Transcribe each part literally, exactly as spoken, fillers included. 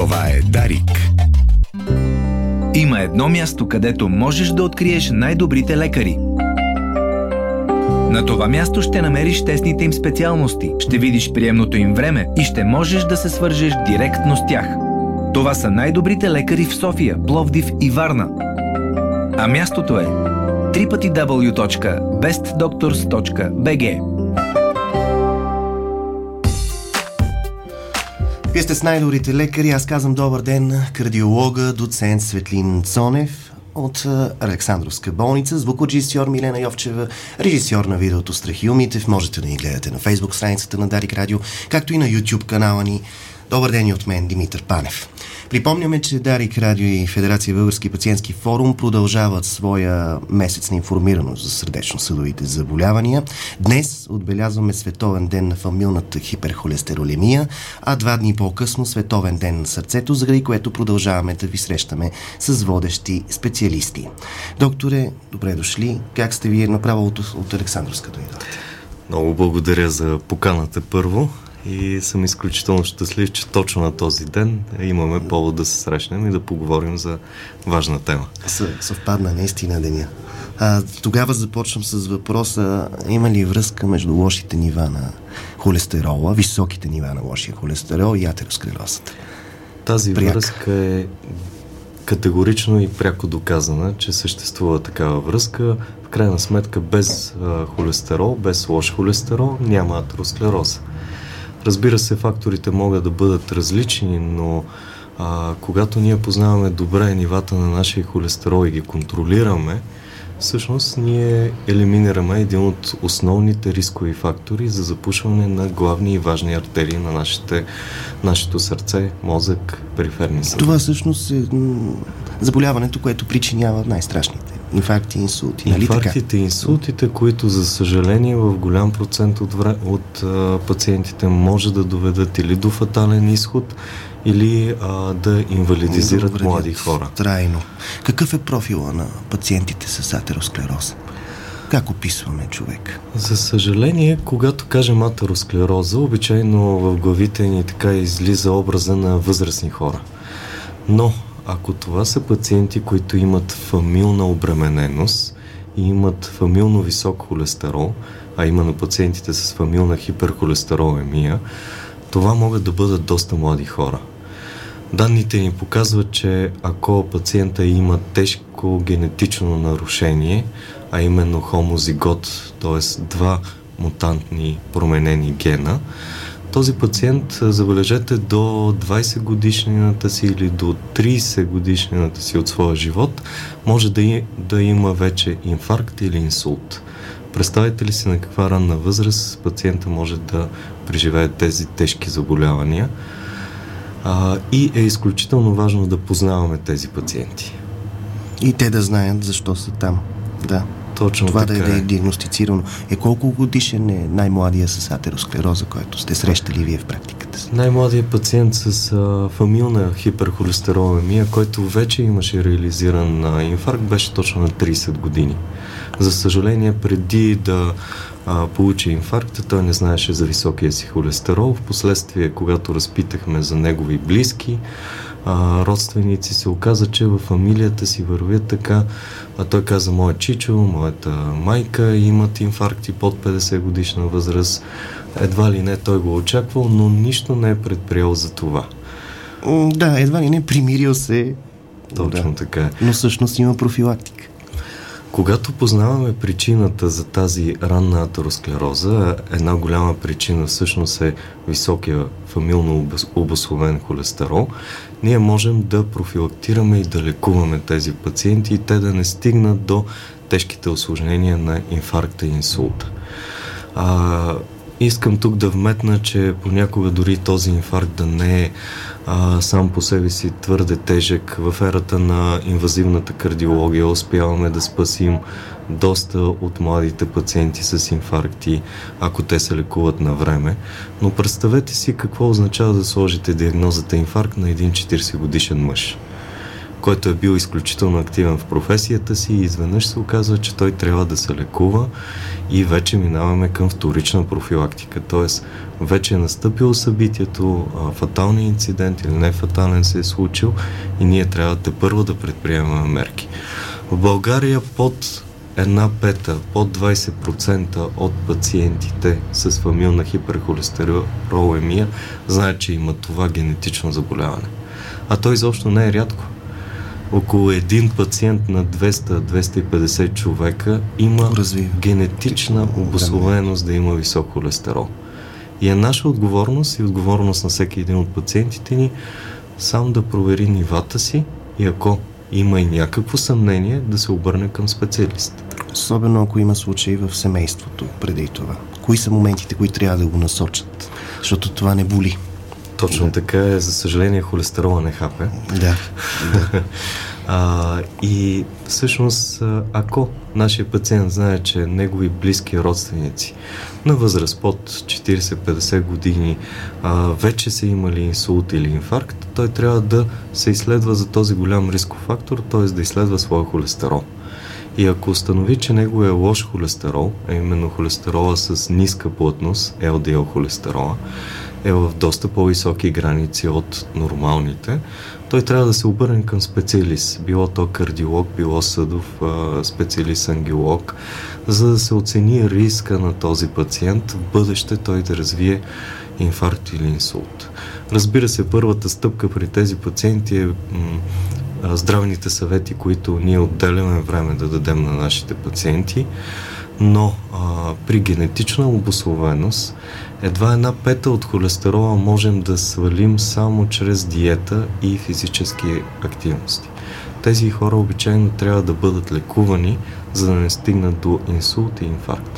Това е Дарик. Има едно място, където можеш да откриеш най-добрите лекари. На това място ще намериш тесните им специалности, ще видиш приемното им време и ще можеш да се свържеш директно с тях. Това са най-добрите лекари в София, Пловдив и Варна. А мястото е дабъл ю дабъл ю дабъл ю точка бест докторс точка би джи. Вие сте с най-добрите лекари. Аз казвам добър ден на кардиолога, доцент Светлин Цонев от Александровска болница, звукорежисьор Милена Йовчева, режисьор на видеото Страхил Митев. Можете да ни гледате на Фейсбук страницата на Дарик Радио, както и на YouTube канала ни. Добър ден и от мен, Димитър Панев. Припомняме, че Дарик Радио и Федерация Български пациентски форум продължават своя месец на информираност за сърдечно-съдовите заболявания. Днес отбелязваме Световен ден на фамилната хиперхолестеролемия, а два дни по-късно Световен ден на сърцето, заради което продължаваме да ви срещаме с водещи специалисти. Докторе, добре дошли. Как сте вие? Направо от, от Александровска дойдохте. Много благодаря за поканата първо. И съм изключително щастлив, че точно на този ден имаме повод да се срещнем и да поговорим за важна тема. Съвпадна наистина деня. А, тогава започвам с въпроса: има ли връзка между лошите нива на холестерола, високите нива на лошия холестерол и атеросклерозата? Тази Пряк. връзка е категорично и пряко доказана, че съществува такава връзка. В крайна сметка без а, холестерол, без лош холестерол няма атеросклероза. Разбира се, факторите могат да бъдат различни, но а, когато ние познаваме добре нивата на нашия холестерол и ги контролираме, всъщност ние елиминираме един от основните рискови фактори за запушване на главни и важни артерии на нашите, нашето сърце, мозък, периферни съдове. Това всъщност е м- заболяването, което причинява най-страшните инфаркти и инсулти. Нали Инфарктите така? и инсултите, които за съжаление в голям процент от, вре... от а, пациентите може да доведат или до фатален изход, или а, да инвалидизират да млади хора. Трайно. Какъв е профила на пациентите с атеросклероза? Как описваме човек? За съжаление, когато кажем атеросклероза, обичайно в главите ни така излиза образа на възрастни хора. Но ако това са пациенти, които имат фамилна обремененост и имат фамилно висок холестерол, а именно пациентите с фамилна хиперхолестеролемия, това могат да бъдат доста млади хора. Данните ни показват, че ако пациента има тежко генетично нарушение, а именно хомозигот, т.е. два мутантни променени гена, този пациент, забележете, до двайсет годишнината си или до трийсет годишнината си от своя живот може да, и, да има вече инфаркт или инсулт. Представете ли си на каква ранна възраст пациента може да преживее тези тежки заболявания? А, и е изключително важно да познаваме тези пациенти. И те да знаят защо са там. Да. Точно това така да е, е. е диагностицирано. Е колко годишен е най-младия с атеросклероза, който сте срещали вие в практиката си? Най-младият пациент с а, фамилна хиперхолестеролемия, който вече имаше реализиран а, инфаркт, беше точно на трийсет години. За съжаление, преди да а, получи инфаркта, той не знаеше за високия си холестерол. Впоследствие, когато разпитахме за негови близки, а, родственици, се оказа, че във фамилията си вървят така. А той каза: моя чичо, моята майка имат инфаркти под петдесет годишна възраст. Едва ли не той го очаквал, но нищо не е предприел за това. Да, едва ли не примирил се. Точно да. така е. Но всъщност има профилактика. Когато познаваме причината за тази ранна атеросклероза, една голяма причина всъщност е високия фамилно обусловен холестерол, ние можем да профилактираме и да лекуваме тези пациенти и те да не стигнат до тежките усложнения на инфаркта и инсулта. А, искам тук да вметна, че понякога дори този инфаркт да не е а, сам по себе си твърде тежък. В ерата на инвазивната кардиология успяваме да спасим доста от младите пациенти с инфаркти, ако те се лекуват на време. Но представете си какво означава да сложите диагнозата инфаркт на един четирийсет годишен мъж, който е бил изключително активен в професията си и изведнъж се оказва, че той трябва да се лекува и вече минаваме към вторична профилактика. Тоест, вече е настъпило събитието, фаталният инцидент или не фатален се е случил и ние трябва да първо да предприемаме мерки. В България под една пета, под двайсет процента от пациентите с фамилна хиперхолестеролемия знаят, че имат това генетично заболяване. А то изобщо не е рядко. Около един пациент на двеста до двеста и петдесет човека има генетична обусловеност да има висок холестерол. И е наша отговорност и отговорност на всеки един от пациентите ни сам да провери нивата си и ако има и някакво съмнение, да се обърне към специалист. Особено ако има случаи в семейството преди това. Кои са моментите, които трябва да го насочат? Защото това не боли. Точно да. така е. За съжаление, холестерола не хапе. Да. да. А, и всъщност, ако нашия пациент знае, че негови близки родственици на възраст под четирийсет-петдесет години а, вече са имали инсулт или инфаркт, той трябва да се изследва за този голям рисков фактор, т.е. да изследва своя холестерол. И ако установи, че него е лош холестерол, а именно холестерола с ниска плътност, Ел Ди Ел холестерола, е в доста по-високи граници от нормалните, той трябва да се обърне към специалист, било то кардиолог, било съдов специалист-ангиолог, за да се оцени риска на този пациент в бъдеще той да развие инфаркт или инсулт. Разбира се, първата стъпка при тези пациенти е м- здравните съвети, които ние отделяме време да дадем на нашите пациенти, но а, при генетична обусловеност едва една пета от холестерола можем да свалим само чрез диета и физически активности. Тези хора обичайно трябва да бъдат лекувани, за да не стигнат до инсулт и инфаркт.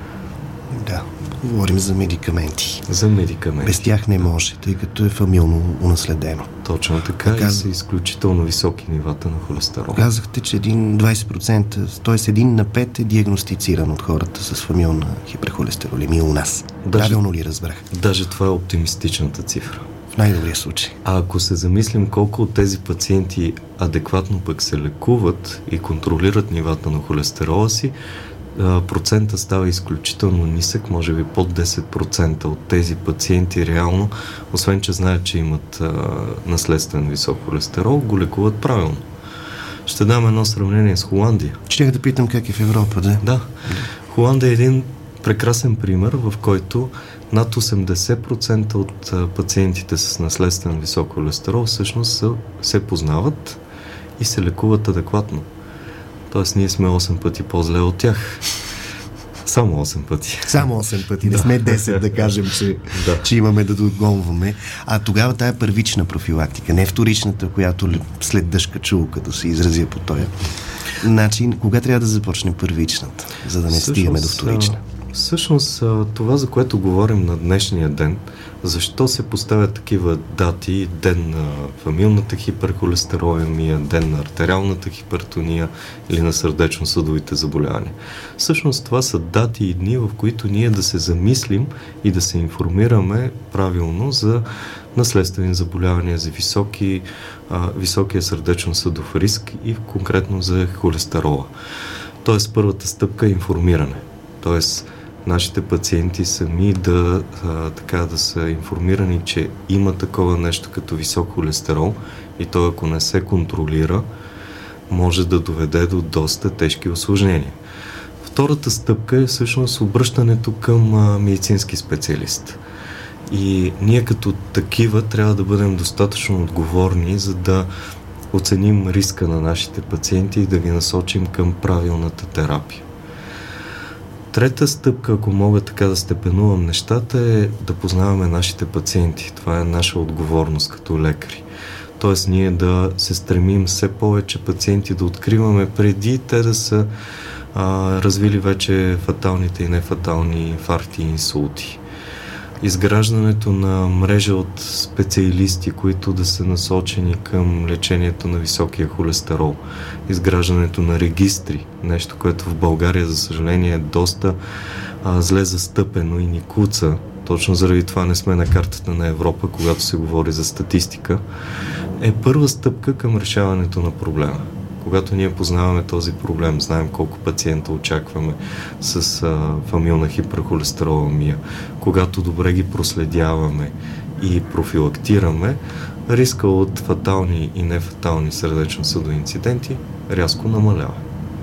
Да, говорим за медикаменти. За медикаменти. Без тях не може, тъй като е фамилно унаследено. Точно така. Каз... и са изключително високи нивата на холестерол. Казахте, че един двайсет процента, т.е. един на пет е диагностициран от хората с фамилна хиперхолестеролемия у нас. Даже, Правилно ли разбрах? Даже това е оптимистичната цифра. В най-добрия случай. А ако се замислим колко от тези пациенти адекватно пък се лекуват и контролират нивата на холестерола си, процента става изключително нисък, може би под десет процента от тези пациенти реално, освен че знаят, че имат а, наследствен висок холестерол, го лекуват правилно. Ще дам едно сравнение с Холандия. Щях да питам как е в Европа, да? Да. Холандия е един прекрасен пример, в който над осемдесет процента от пациентите с наследствен висок холестерол всъщност са, се познават и се лекуват адекватно. Тоест ние сме осем пъти по-зле от тях. Само осем пъти. Само осем пъти, да. Не сме десет да кажем, че, да. че имаме да догонваме. А тогава тая първична профилактика, не вторичната, която след дъжка чул, като се изразя по този начин, кога трябва да започне първичната, за да не всъщност, стигаме до вторична? Всъщност това, за което говорим на днешния ден, защо се поставят такива дати, ден на фамилната хиперхолестеролемия, ден на артериалната хипертония или на сърдечно-съдовите заболявания. Всъщност това са дати и дни, в които ние да се замислим и да се информираме правилно за наследствени заболявания, за високи, а, високия сърдечно-съдов риск и конкретно за холестерола. Тоест първата стъпка е информиране. Тоест нашите пациенти сами да, а, така, да са информирани, че има такова нещо като висок холестерол и то, ако не се контролира, може да доведе до доста тежки осложнения. Втората стъпка е всъщност обръщането към а, медицински специалист. И ние като такива трябва да бъдем достатъчно отговорни, за да оценим риска на нашите пациенти и да ги насочим към правилната терапия. Трета стъпка, ако мога така да степенувам нещата, е да познаваме нашите пациенти. Това е наша отговорност като лекари. Тоест ние да се стремим все повече пациенти да откриваме преди те да са а, развили вече фаталните и нефатални инфаркти и инсулти. Изграждането на мрежа от специалисти, които да са насочени към лечението на високия холестерол. Изграждането на регистри, нещо, което в България, за съжаление, е доста а, зле застъпено и ни куца точно заради това не сме на картата на Европа, когато се говори за статистика, е първа стъпка към решаването на проблема. Когато ние познаваме този проблем, знаем колко пациента очакваме с а, фамилна хиперхолестероламия, когато добре ги проследяваме и профилактираме, риска от фатални и нефатални сърдечно-съдови инциденти рязко намалява.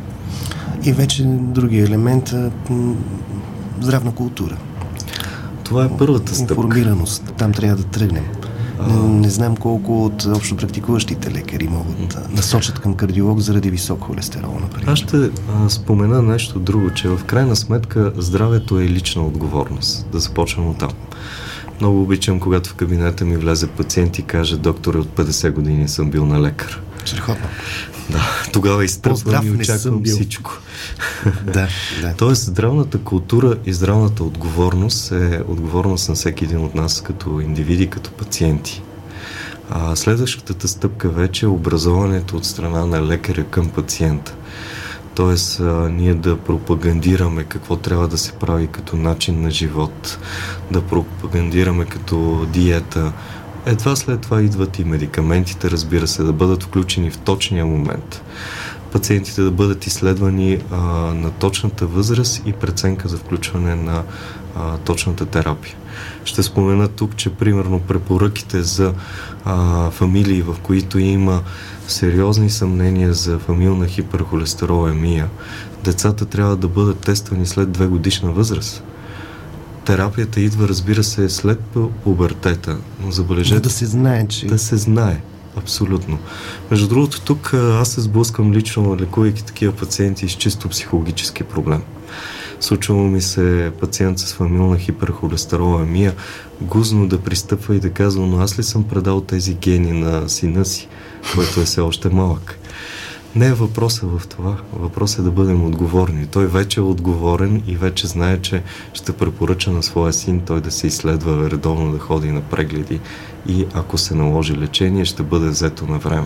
И вече другия елемент е здравна култура. Това е първата стъпка. Информираност. Там трябва да тръгнем. Не, не знам колко от общо практикуващите лекари могат да насочат към кардиолог заради висок холестерол, например. Аз ще а, спомена нещо друго, че в крайна сметка здравето е лична отговорност. Да започнем от там. Много обичам, когато в кабинета ми влезе пациент и каже: доктор, от петдесет години съм бил на лекар. Страхотно. Да, тогава изтръпвам и очаквам всичко. Да, да. Тоест, здравната култура и здравната отговорност е отговорност на всеки един от нас като индивиди, като пациенти. А следващата стъпка вече е образоването от страна на лекаря към пациента. Тоест, а, ние да пропагандираме какво трябва да се прави като начин на живот, да пропагандираме като диета. Едва след това идват и медикаментите, разбира се, да бъдат включени в точния момент. Пациентите да бъдат изследвани а, на точната възраст и преценка за включване на а, точната терапия. Ще спомена тук, че примерно препоръките за а, фамилии, в които има сериозни съмнения за фамилна хиперхолестеролемия, децата трябва да бъдат тествани след две годишна възраст. Терапията идва, разбира се, след пубертета, но забележете... Да се знае, че... Да се знае, абсолютно. Между другото, тук аз се сблъскам лично, лекувайки такива пациенти с чисто психологически проблем. Случвало ми се пациент с фамилна хиперхолестеролемия гузно да пристъпва и да казва: но аз ли съм предал тези гени на сина си, който е все още малък? Не е въпросът в това. Въпросът е да бъдем отговорни. Той вече е отговорен и вече знае, че ще препоръча на своя син той да се изследва редовно, да ходи на прегледи и ако се наложи лечение, ще бъде взето на време.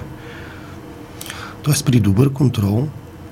Тоест при добър контрол,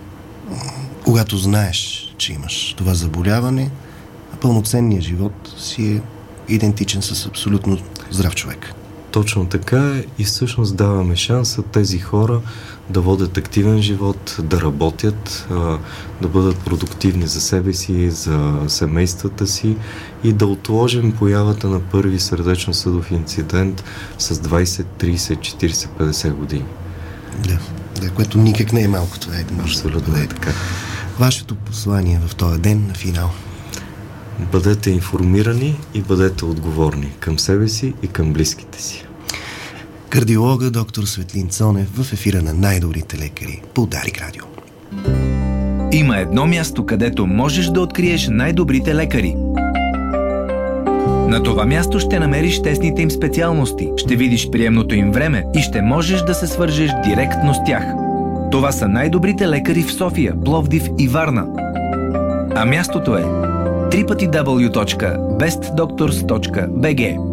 когато знаеш, че имаш това заболяване, пълноценният живот си е идентичен с абсолютно здрав човек. Точно така е и всъщност даваме шанса тези хора да водят активен живот, да работят, да бъдат продуктивни за себе си, за семействата си и да отложим появата на първи сърдечно-съдов инцидент с двайсет, трийсет, четирийсет, петдесет години. Да, да, което никак не е малко. Това е абсолютно е така. Вашето послание в този ден на финал? Бъдете информирани и бъдете отговорни към себе си и към близките си. Кардиолога доктор Светлин Цонев в ефира на най-добрите лекари по Дарик Радио. Има едно място, където можеш да откриеш най-добрите лекари. На това място ще намериш тесните им специалности, ще видиш приемното им време и ще можеш да се свържеш директно с тях. Това са най-добрите лекари в София, Пловдив и Варна. А мястото е дабъл ю дабъл ю дабъл ю точка бест докторс точка би джи.